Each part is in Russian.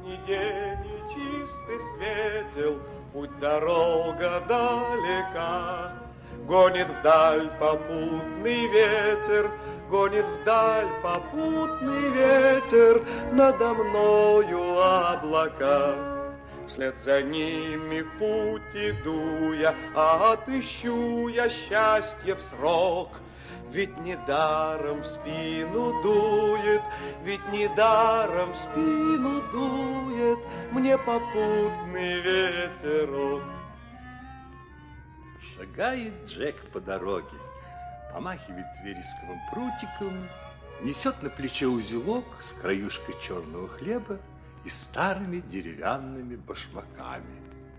ни день, и чистый светел, путь дорога далека. Гонит вдаль попутный ветер, гонит вдаль попутный ветер, надо мною облака. Вслед за ними в путь иду я, а отыщу я счастье в срок. Ведь недаром в спину дует, ведь недаром в спину дует мне попутный ветерок. Шагает Джек по дороге, помахивает вересковым прутиком, несет на плече узелок с краюшкой черного хлеба и старыми деревянными башмаками.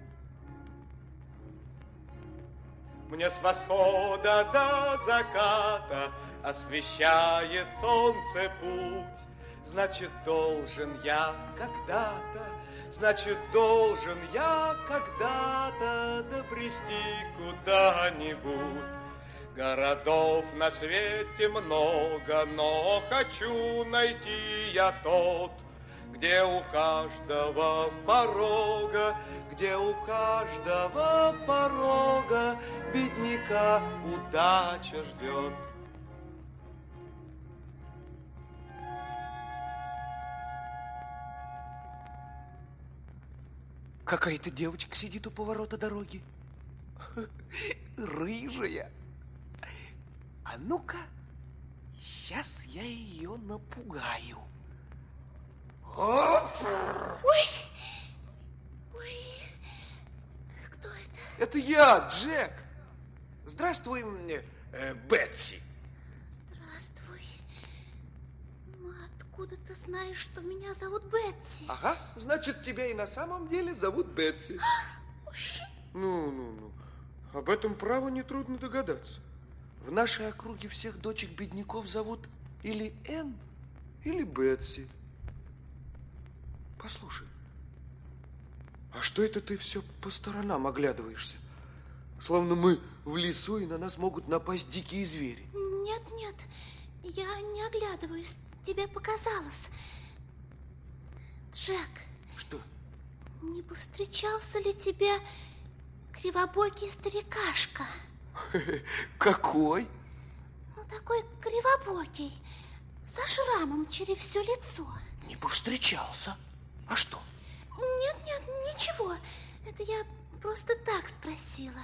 Мне с восхода до заката освещает солнце путь. Значит, должен я когда-то, значит, должен я когда-то добрести куда-нибудь. Городов на свете много, но хочу найти я тот, где у каждого порога, где у каждого порога бедняка удача ждет. Какая-то девочка сидит у поворота дороги. Рыжая. А ну-ка, сейчас я ее напугаю. Оп! Ой! Ой! Кто это? Это я, Джек. Здравствуй, Бетси. Здравствуй. Ну, откуда ты знаешь, что меня зовут Бетси? Ага, значит, тебя и на самом деле зовут Бетси. Ну. Об этом право нетрудно догадаться. В нашей округе всех дочек бедняков зовут или Энн, или Бетси. Послушай, а что это ты все по сторонам оглядываешься? Словно мы в лесу, и на нас могут напасть дикие звери. Нет, я не оглядываюсь. Тебе показалось. Джек. Что? Не повстречался ли тебе кривобокий старикашка? Какой? Ну, такой кривобокий, со шрамом через все лицо. Не повстречался. А что? Нет, ничего. Это я просто так спросила.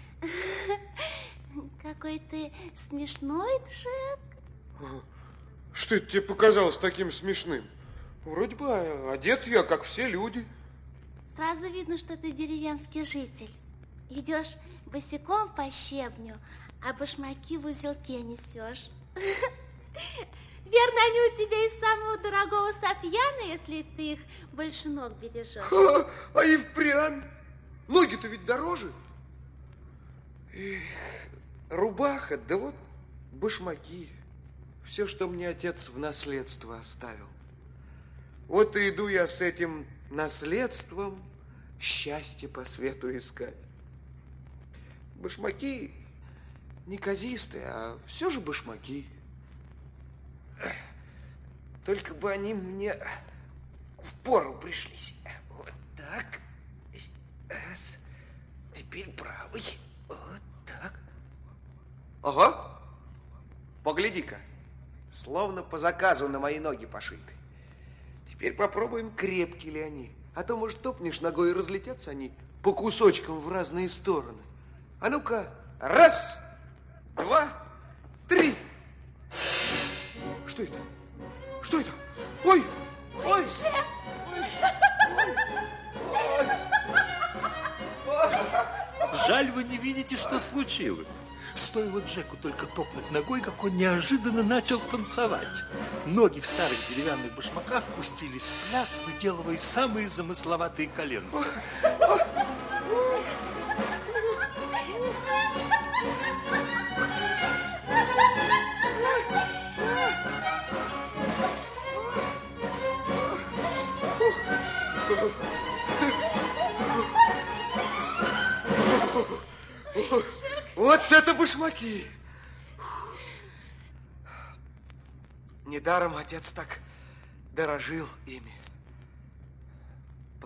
Какой ты смешной, Джек. Что это тебе показалось таким смешным? Вроде бы одет я, как все люди. Сразу видно, что ты деревенский житель. Идешь босиком по щебню, а башмаки в узелке несешь. Верно, они у тебя из самого дорогого софьяна, если ты их больше ног бережешь. А и впрямь. Ноги-то ведь дороже. Эх, рубаха, да вот башмаки. Все, что мне отец в наследство оставил. Вот и иду я с этим наследством счастье по свету искать. Башмаки неказистые, а все же башмаки. Только бы они мне впору пришлись. Вот так. Теперь правый. Вот так. Ага. Погляди-ка. Словно по заказу на мои ноги пошиты. Теперь попробуем, крепкие ли они. А то, может, топнешь ногой, и разлетятся они по кусочкам в разные стороны. А ну-ка, раз, два, три. Что это? Что это? Ой! Ой! Жаль, вы не видите, что случилось. Стоило Джеку только топнуть ногой, как он неожиданно начал танцевать. Ноги в старых деревянных башмаках пустились в пляс, выделывая самые замысловатые коленцы. Вот это башмаки! Недаром отец так дорожил ими.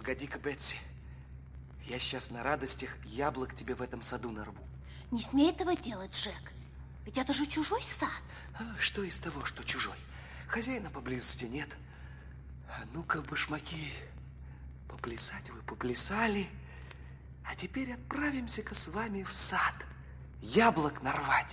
Погоди-ка, Бетси. Я сейчас на радостях яблок тебе в этом саду нарву. Не смей этого делать, Джек. Ведь это же чужой сад. Что из того, что чужой? Хозяина поблизости нет. А ну-ка, башмаки, поплясать вы поплясали. А теперь отправимся-ка с вами в сад. Яблок нарвать.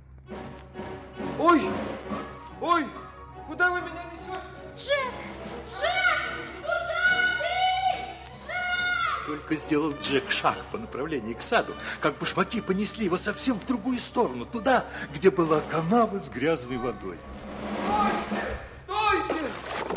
Ой! Ой! Куда вы меня несете? Джек! Джек! Куда ты? Джек! Только сделал Джек шаг по направлению к саду, как башмаки понесли его совсем в другую сторону, туда, где была канава с грязной водой. Стойте!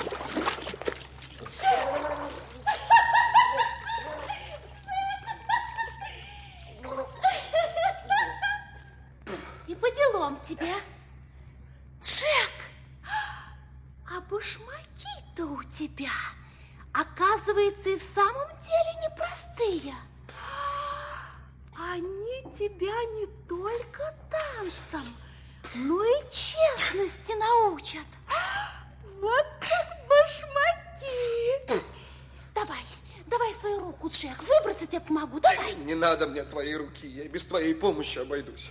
И по делам тебе. Джек! А башмаки-то у тебя, оказывается, и в самом деле непростые. Они тебя не только танцам, но и честности научат. Вот как башмаки. Давай свою руку, Джек. Выбраться тебе помогу. Давай. Не надо мне твоей руки, я и без твоей помощи обойдусь.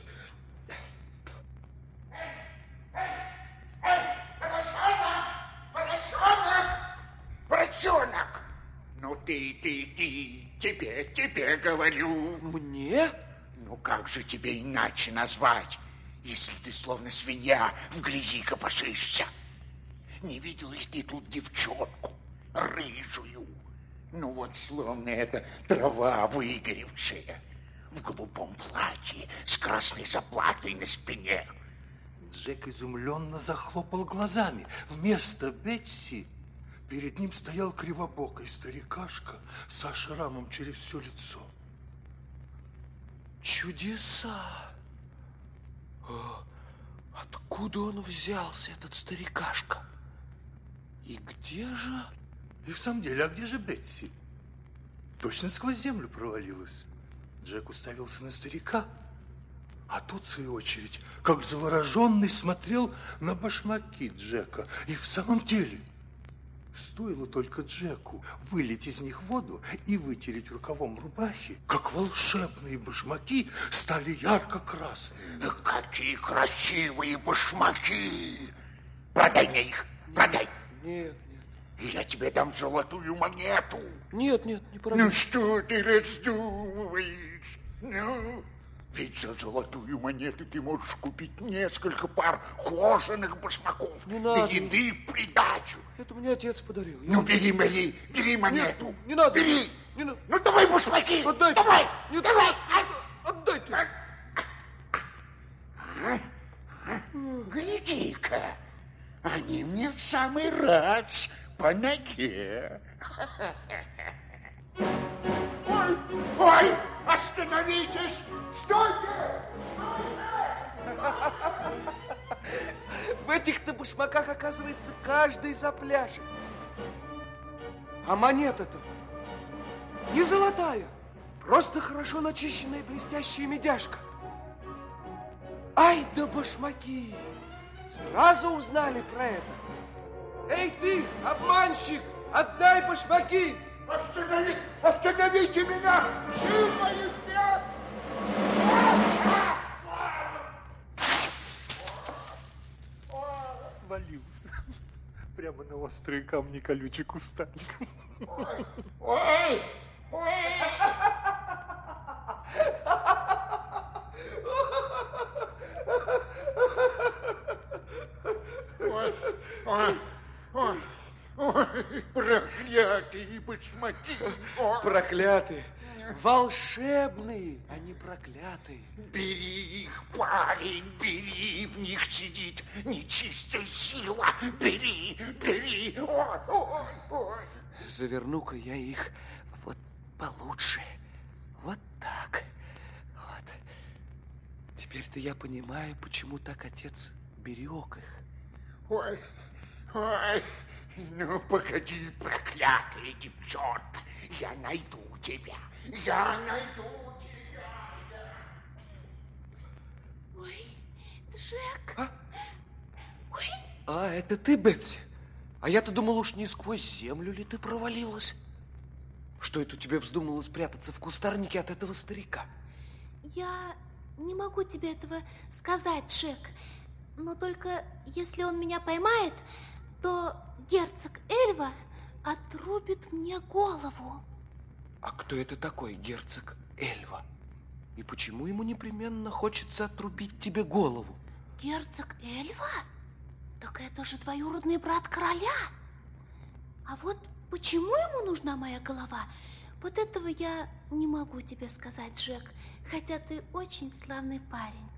Поросенок! Ну ты, тебе говорю. Мне? Ну как же тебе иначе назвать, если ты словно свинья в грязи копошишься? Не видел ли ты тут девчонку, рыжую? Ну вот словно это трава выгоревшая, в голубом платье с красной заплатой на спине. Джек изумленно захлопал глазами. Вместо Бетси перед ним стоял кривобокий старикашка со шрамом через все лицо. Чудеса! Откуда он взялся, этот старикашка? И где же... И в самом деле, а где же Бетси? Точно сквозь землю провалилась. Джек уставился на старика, а тот, в свою очередь, как завороженный, смотрел на башмаки Джека. И в самом деле, стоило только Джеку вылить из них воду и вытереть рукавом рубахи, как волшебные башмаки стали ярко-красными. Какие красивые башмаки! Продай мне их, продай! Нет. Я тебе дам золотую монету. Нет, не продам. Ну что ты раздумываешь? Ну, ведь за золотую монету ты можешь купить несколько пар кожаных башмаков. Не надо. Да еды в придачу. Это мне отец подарил. Ну, бери монету. Не надо. Бери. Не надо. Ну, давай башмаки. Отдайте. Давай. Нет, Давай. Отдайте. Гляди-ка, они мне в самый раз по ноге. Ой, остановитесь! Стойте! В этих-то башмаках, оказывается, каждый запляшет. А монета-то не золотая, просто хорошо начищенная блестящая медяшка. Ай да башмаки! Сразу узнали про это. Эй ты, обманщик, отдай башмаки! Остановите меня! Сил моих нет! Свалился прямо на острые камни колючий кустарник. Ой! Ой, проклятые башмаки! Проклятые, волшебные, а не проклятые. Бери их, парень, бери, в них сидит нечистая сила. Бери. Ой. Заверну-ка я их вот получше. Вот так. Вот. Теперь-то я понимаю, почему так отец берег их. Ой. Ну, погоди, проклятая девчонка. Я найду тебя. Ой, Джек. А? Ой. А, это ты, Бетси? А я-то думал, уж не сквозь землю ли ты провалилась? Что это тебе вздумало спрятаться в кустарнике от этого старика? Я не могу тебе этого сказать, Джек. Но только если он меня поймает, то герцог Эльва отрубит мне голову. А кто это такой, герцог Эльва? И почему ему непременно хочется отрубить тебе голову? Герцог Эльва? Так это же двоюродный брат короля. А вот почему ему нужна моя голова, вот этого я не могу тебе сказать, Джек. Хотя ты очень славный парень.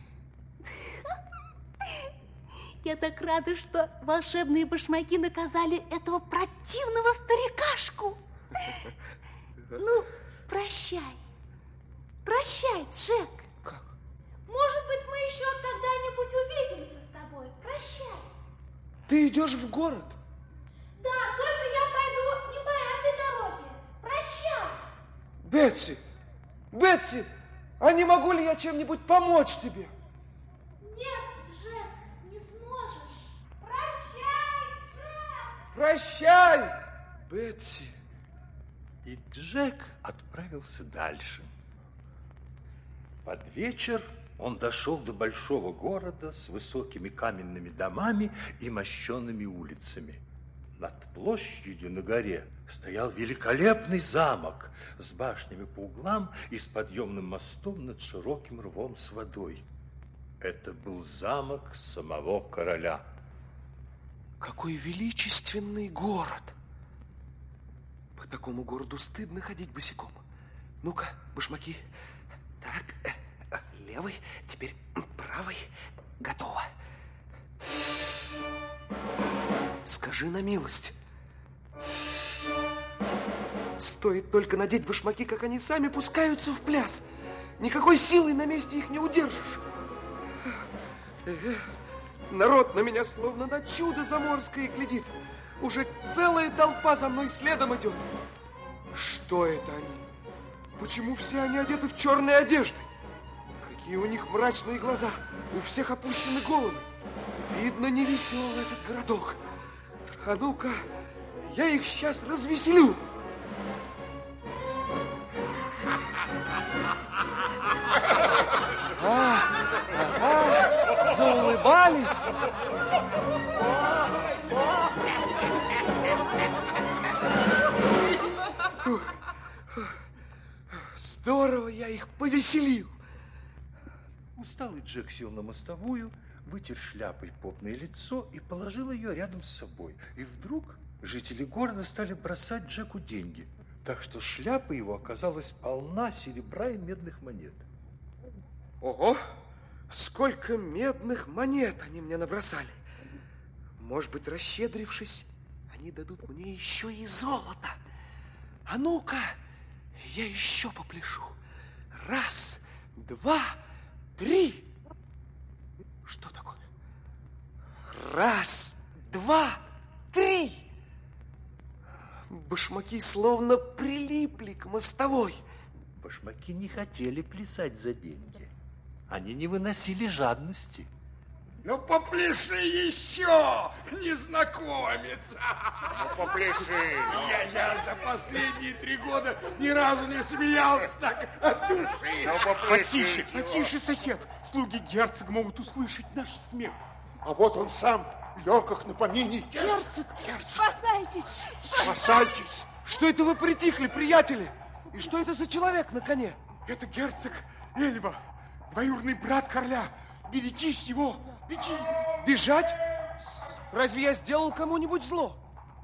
Я так рада, что волшебные башмаки наказали этого противного старикашку. Ну, прощай. Прощай, Джек. Как? Может быть, мы еще когда-нибудь увидимся с тобой. Прощай. Ты идешь в город? Да, только я пойду не по этой дороге. Прощай. Бетси! Бетси! А не могу ли я чем-нибудь помочь тебе? Нет, Джек, не сможешь. Прощай, Джек. Прощай, Бетси. И Джек отправился дальше. Под вечер он дошел до большого города с высокими каменными домами и мощенными улицами. Над площадью на горе стоял великолепный замок с башнями по углам и с подъемным мостом над широким рвом с водой. Это был замок самого короля. Какой величественный город! По такому городу стыдно ходить босиком. Ну-ка, башмаки. Так, левый, теперь правый. Готово. Скажи на милость. Стоит только надеть башмаки, как они сами пускаются в пляс. Никакой силой на месте их не удержишь. Народ на меня словно на чудо заморское глядит. Уже целая толпа за мной следом идет. Что это они? Почему все они одеты в черные одежды? Какие у них мрачные глаза. У всех опущены головы. Видно, не веселый этот городок. А ну-ка, я их сейчас развеселю. Ага, заулыбались. Здорово я их повеселил. Усталый Джек сел на мостовую, вытер шляпой потное лицо и положил ее рядом с собой. И вдруг жители города стали бросать Джеку деньги, так что шляпа его оказалась полна серебра и медных монет. Ого, сколько медных монет они мне набросали. Может быть, расщедрившись, они дадут мне еще и золото. А ну-ка, я еще попляшу. Раз, два, три. Что такое? Раз, два, три. Башмаки словно прилипли к мостовой. Башмаки не хотели плясать за деньги. Они не выносили жадности. Ну, попляши еще, незнакомец. Ну, попляши. Я за последние 3 года ни разу не смеялся так от души. Ну, попляши. Потише, сосед. Слуги герцога могут услышать наш смех. А вот он сам, легок на помине. Герцог, спасайтесь. Спасайтесь. Что это вы притихли, приятели? И что это за человек на коне? Это герцог Эльва, двоюродный брат короля. Берегись его, беги. Бежать? Разве я сделал кому-нибудь зло?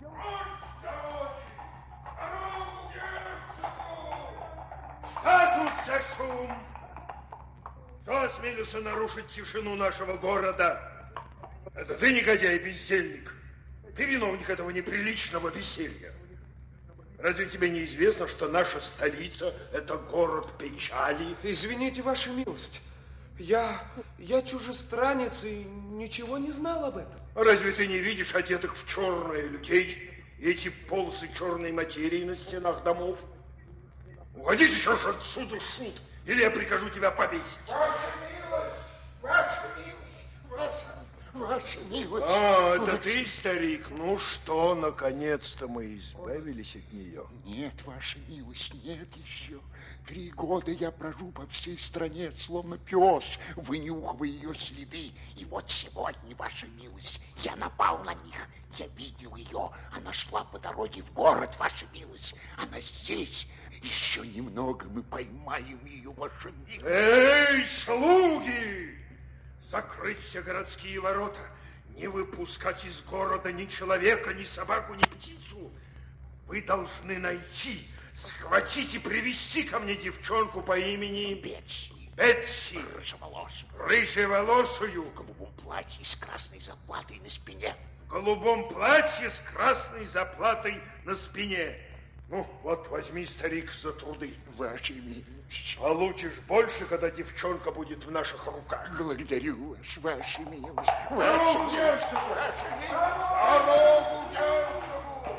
А тут за шум. Кто осмелился нарушить тишину нашего города? Это ты, негодяй, бездельник. Ты виновник этого неприличного веселья. Разве тебе не известно, что наша столица – это город печали? Извините, ваша милость. Я чужестранец и ничего не знал об этом. Разве ты не видишь одетых в черное людей и эти полосы черной материи на стенах домов? Уходи сейчас отсюда, шут, или я прикажу тебя повесить. Ваша милость, ваша милость. Ваша милость. А, это ты, старик? Ну что, наконец-то мы избавились от нее? Нет, ваша милость, нет еще. 3 года я брожу по всей стране, словно пес, вынюхивая ее следы. И вот сегодня, ваша милость, я напал на них. Я видел ее. Она шла по дороге в город, ваша милость. Она здесь. Еще немного мы поймаем ее, ваша милость. Эй, слуги! Закрыть все городские ворота. Не выпускать из города ни человека, ни собаку, ни птицу. Вы должны найти, схватить и привести ко мне девчонку по имени Бетси. Бетси. Рыжеволосую. Рыжеволосую. В голубом платье с красной заплатой на спине. В голубом платье с красной заплатой на спине. Ну, вот возьми, старик, за труды. Ваша милость. Получишь больше, когда девчонка будет в наших руках. Благодарю вас, ваша милость. Дорогу герцогу! Дорогу герцогу!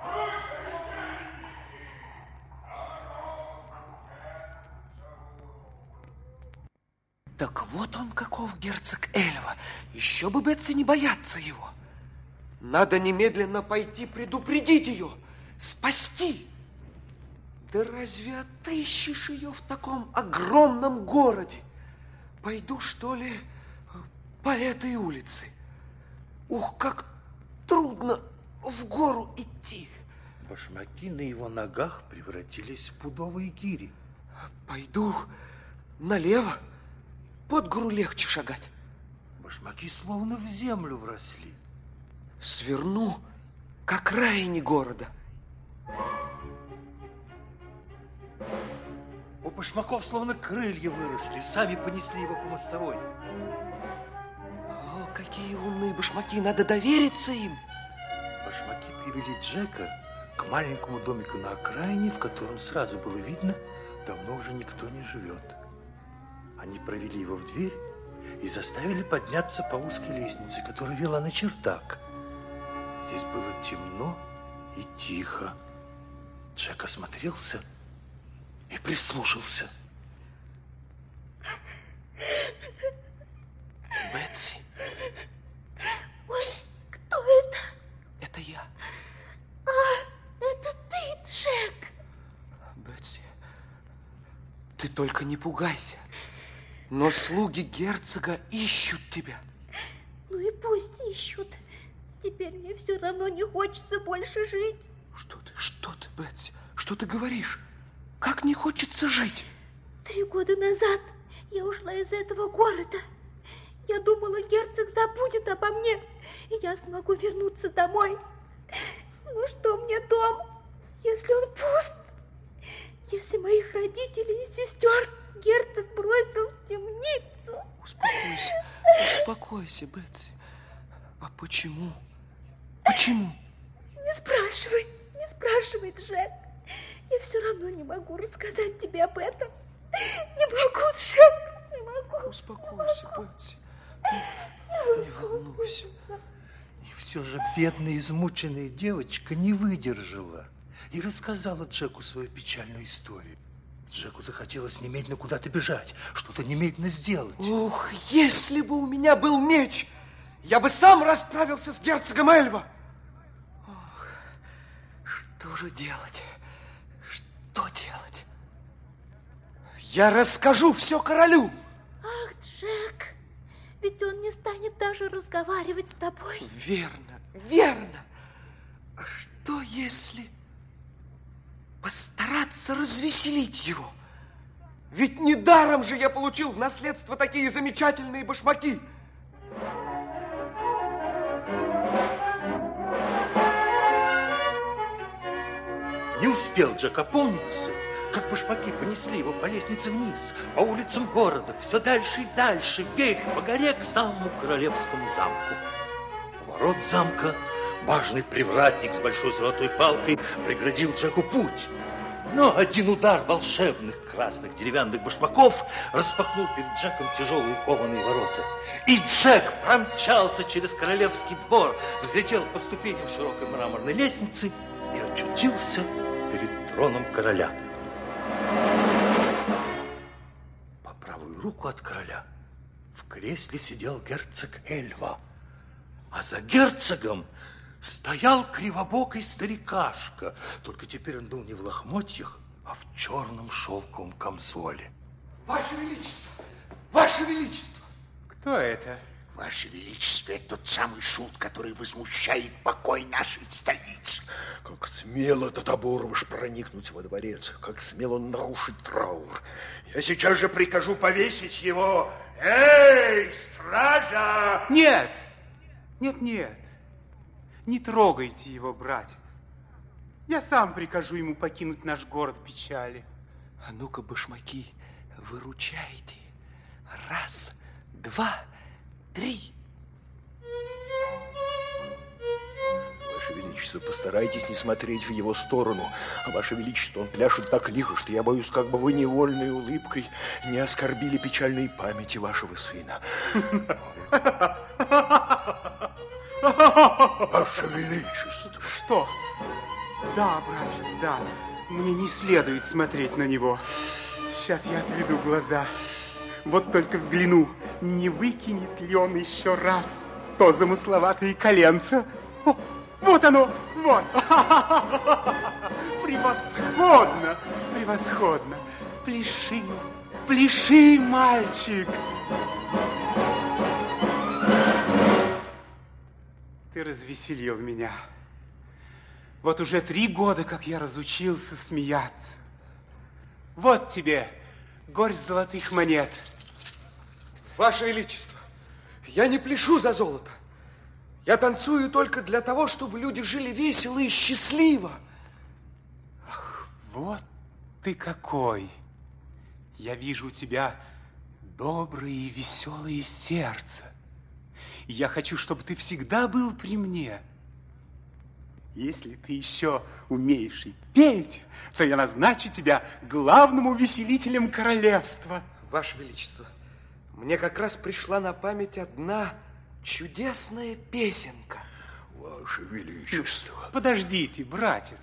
Так вот он каков, герцог Эльва. Еще бы Бетси не бояться его. Надо немедленно пойти предупредить ее, спасти. Да разве отыщешь ее в таком огромном городе? Пойду, что ли, по этой улице. Ух, как трудно в гору идти. Башмаки на его ногах превратились в пудовые гири. Пойду налево. Под гору легче шагать. Башмаки словно в землю вросли. Сверну к окраине города. У башмаков словно крылья выросли, сами понесли его по мостовой. О, какие умные башмаки, надо довериться им. Башмаки привели Джека к маленькому домику на окраине, в котором сразу было видно, давно уже никто не живет. Они провели его в дверь и заставили подняться по узкой лестнице, которая вела на чердак. Здесь было темно и тихо. Джек осмотрелся и прислушался. Бетси. Ой, кто это? Это я. А, это ты, Джек. Бетси, ты только не пугайся. Но слуги герцога ищут тебя. Ну и пусть ищут. Теперь мне все равно не хочется больше жить. Что ты, Бетси? Что ты говоришь? Как не хочется жить? 3 года назад я ушла из этого города. Я думала, герцог забудет обо мне, и я смогу вернуться домой. Но что мне дом, если он пуст? Если моих родителей и сестер герцог бросил в темницу? Успокойся, Бетси. А почему? Почему? Не спрашивай, Джек. Я все равно не могу рассказать тебе об этом. Не могу, Джек, не могу. Успокойся, Бетси. Не волнуйся. И все же бедная, измученная девочка не выдержала и рассказала Джеку свою печальную историю. Джеку захотелось немедленно куда-то бежать, что-то немедленно сделать. Ух, если бы у меня был меч, я бы сам расправился с герцогом Эльва. Ох, что же делать? Что делать? Я расскажу все королю. Ах, Джек, ведь он не станет даже разговаривать с тобой. Верно. А что если постараться развеселить его? Ведь недаром же я получил в наследство такие замечательные башмаки. Не успел Джек опомниться, как башмаки понесли его по лестнице вниз, по улицам города, все дальше и дальше, вверх по горе к самому королевскому замку. У ворот замка важный привратник с большой золотой палкой преградил Джеку путь. Но один удар волшебных красных деревянных башмаков распахнул перед Джеком тяжелые кованые ворота. И Джек промчался через королевский двор, взлетел по ступеням широкой мраморной лестницы и очутился перед троном короля. По правую руку от короля в кресле сидел герцог Эльва, за герцогом стоял кривобокий старикашка. Только теперь он был не в лохмотьях, а в черном шелковом камзоле. Ваше Величество! Ваше Величество! Кто это? Ваше Величество, это тот самый шут, который возмущает покой нашей столицы. Как смело этот оборвыш проникнуть во дворец, как смело он нарушить траур. Я сейчас же прикажу повесить его. Эй, стража! Нет, нет, не трогайте его, братец. Я сам прикажу ему покинуть наш город печали. А ну-ка, башмаки, выручайте. Раз, два, три. Ваше Величество, постарайтесь не смотреть в его сторону. Ваше Величество, он пляшет так лихо, что я боюсь, как бы вы невольной улыбкой не оскорбили печальной памяти вашего сына. Ваше Величество. Что? Да, братец, да. Мне не следует смотреть на него. Сейчас я отведу глаза. Вот только взгляну, не выкинет ли он еще раз то замысловатое коленце. О, вот оно, вот. Превосходно, превосходно. Пляши, пляши, мальчик. Ты развеселил меня. Вот уже 3 года, как я разучился смеяться. Вот тебе горсть золотых монет. Ваше Величество, я не пляшу за золото. Я танцую только для того, чтобы люди жили весело и счастливо. Ах, вот ты какой. Я вижу у тебя доброе и веселое сердце. И я хочу, чтобы ты всегда был при мне. Если ты еще умеешь и петь, то я назначу тебя главным увеселителем королевства. Ваше Величество, мне как раз пришла на память одна чудесная песенка. Ваше Величество. Подождите, братец.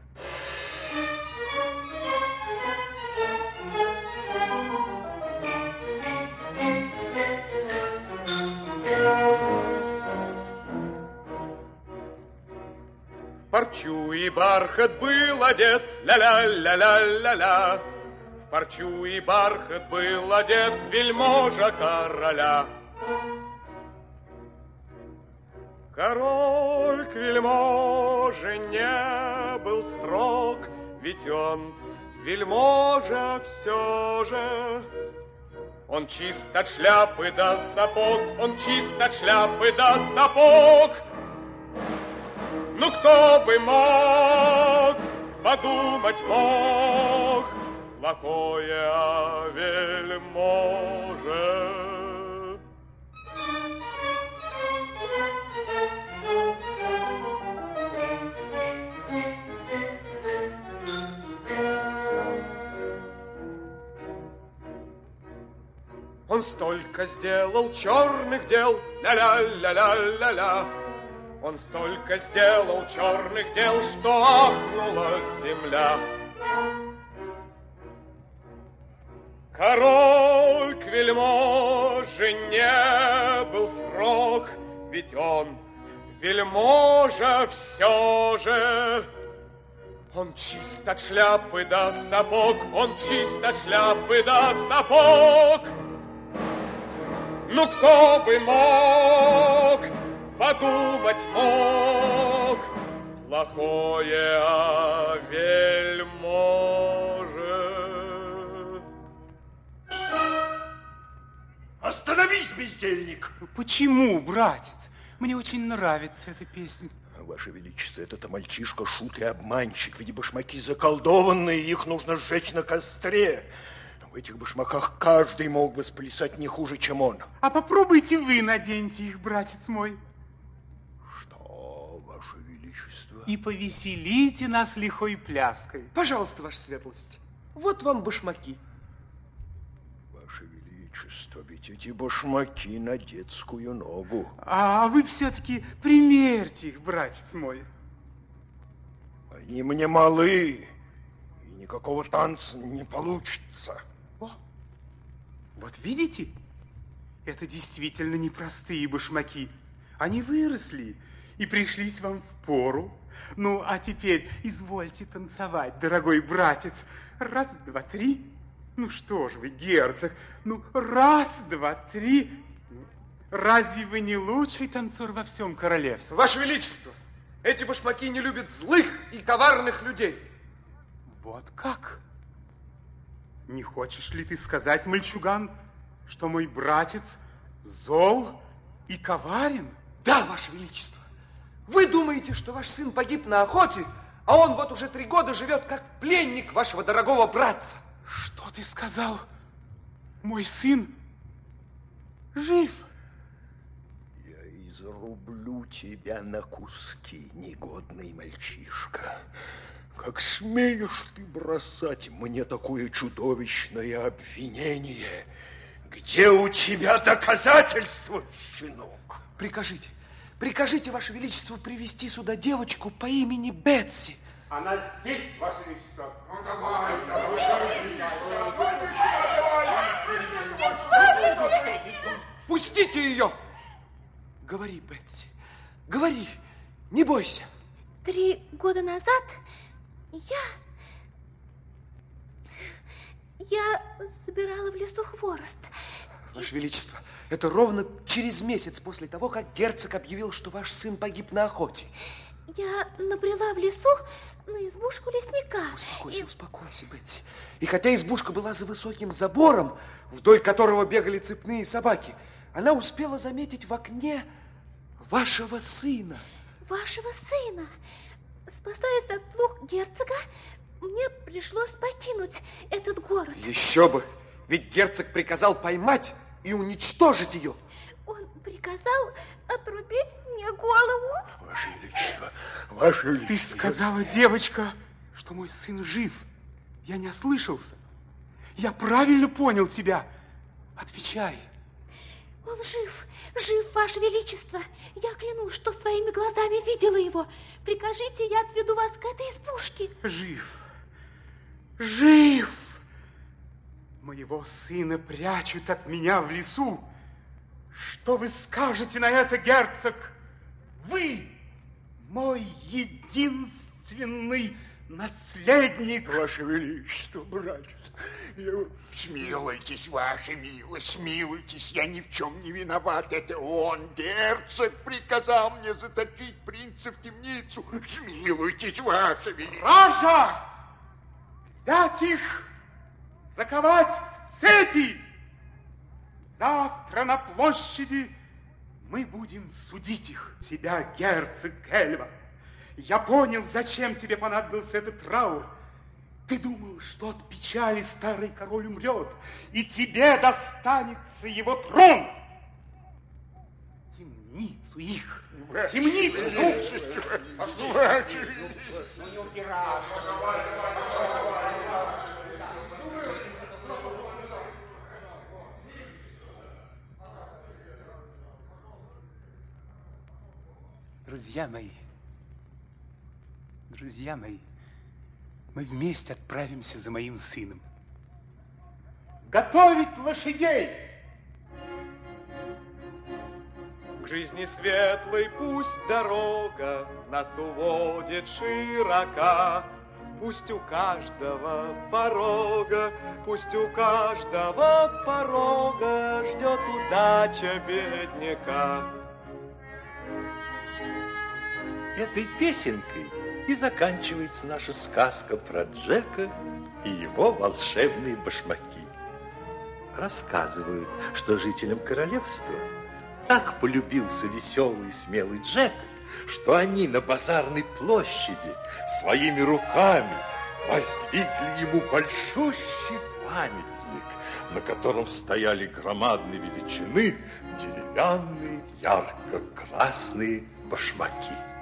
Парчу и бархат был одет, ля-ля-ля-ля-ля-ля. В парчу и бархат был одет вельможа короля. Король к вельможе не был строг, ведь он вельможа все же. Он чист от шляпы до сапог, он чист от шляпы до сапог. Ну, кто бы мог, подумать мог, плохое о вельможе. Он столько сделал черных дел, ля-ля-ля-ля-ля-ля. Он столько сделал черных дел, что ахнула земля. Король к вельможе не был строг, ведь он вельможа все же. Он чист от шляпы до сапог, он чист от шляпы до сапог. Ну, кто бы мог, подумать мог, плохое о вельможе. Остановись, бездельник! Почему, братец? Мне очень нравится эта песня. Ваше Величество, этот мальчишка шут и обманщик. Ведь башмаки заколдованные, их нужно сжечь на костре. В этих башмаках каждый мог бы сплясать не хуже, чем он. А попробуйте вы наденьте их, братец мой. Что, Ваше Величество? И повеселите нас лихой пляской. Пожалуйста, Ваша Светлость, вот вам башмаки. Ваше Величество, ведь эти башмаки на детскую ногу. А вы все-таки примерьте их, братец мой. Они мне малы, и никакого танца не получится. О, вот видите, это действительно непростые башмаки. Они выросли и пришлись вам в пору. Ну, а теперь извольте танцевать, дорогой братец. Раз, два, три. Ну что ж вы, герцог, ну раз, два, три. Разве вы не лучший танцор во всем королевстве? Ваше Величество, эти башмаки не любят злых и коварных людей. Вот как? Не хочешь ли ты сказать, мальчуган, что мой братец зол и коварен? Да, Ваше Величество. Вы думаете, что ваш сын погиб на охоте, а он вот уже 3 года живет как пленник вашего дорогого братца. Что ты сказал? Мой сын жив. Я изрублю тебя на куски, негодный мальчишка. Как смеешь ты бросать мне такое чудовищное обвинение? Где у тебя доказательства, щенок? Прикажите, Ваше Величество, привести сюда девочку по имени Бетси. Она здесь, Ваше Величество. Ну, давай. Пустите ее! Говори, Бетси, говори, не бойся. 3 года назад я собирала в лесу хворост. Ваше Величество, это ровно через месяц после того, как герцог объявил, что ваш сын погиб на охоте. Я набрела в лесу на избушку лесника. Успокойся, Бетси. И хотя избушка была за высоким забором, вдоль которого бегали цепные собаки, она успела заметить в окне вашего сына. Вашего сына? Спасаясь от слуг герцога, мне пришлось покинуть этот город. Еще бы! Ведь герцог приказал поймать и уничтожить ее. Он приказал отрубить мне голову. Ваше Величество, Ваше Величество. Ты сказала, девочка, что мой сын жив. Я не ослышался. Я правильно понял тебя. Отвечай. Он жив, Ваше Величество. Я клянусь, что своими глазами видела его. Прикажите, я отведу вас к этой избушке. Жив. Моего сына прячут от меня в лесу. Что вы скажете на это, герцог? Вы, мой единственный наследник. Ваше Величество, братец, смилуйтесь, Ваша милость, смилуйтесь, я ни в чем не виноват. Это он, герцог, приказал мне заточить принца в темницу. Смилуйтесь, Ваше Величество. Стража! Взять их! Заковать в цепи! Завтра на площади мы будем судить их. Тебя, герцог Гельва, я понял, зачем тебе понадобился этот траур. Ты думал, что от печали старый король умрет, и тебе достанется его трон. В темницу их! В темницу! Ну, не упирай. Друзья мои, мы вместе отправимся за моим сыном. Готовить лошадей! К жизни светлой пусть дорога нас уводит широка. Пусть у каждого порога, пусть у каждого порога ждет удача бедняка. Этой песенкой и заканчивается наша сказка про Джека и его волшебные башмаки. Рассказывают, что жителям королевства так полюбился веселый и смелый Джек, что они на базарной площади своими руками воздвигли ему большущий памятник, на котором стояли громадной величины деревянные ярко-красные башмаки.